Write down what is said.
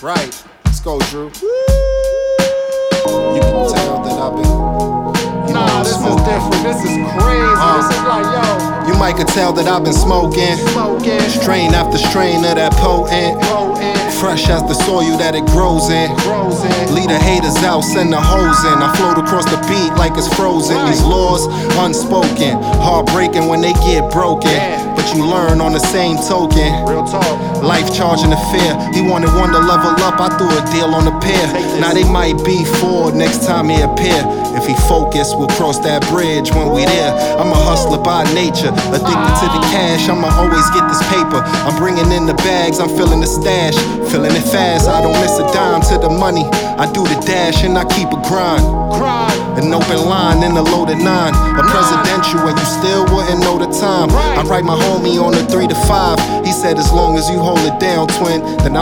Right. Let's go, Drew. You can tell that I've been. Nah, this is different. This is crazy. This is like, yo. You might could tell that I've been smoking. Strain after strain of that potent. Fresh as the soil that it grows in. Lead the haters out, send the hoes in. I float across the beat like it's frozen. These laws unspoken, heartbreaking when they get broken. But you learn on the same token. Real talk. Life charging the fear. He wanted one to level up, I threw a deal on the pair. Now they might be four next time he appear. If he focus, we'll cross that bridge when we there. I'm a hustler by nature, addicted to the cash. I'ma always get this paper. I'm bringing in the bags, I'm filling the stash. Feeling it fast, I don't miss a dime to the money. I do the dash and I keep a grind. An open line in a loaded 9. A presidential and you still wouldn't know the time. I write my homie on the 3 to 5. He said as long as you hold it down, twin, then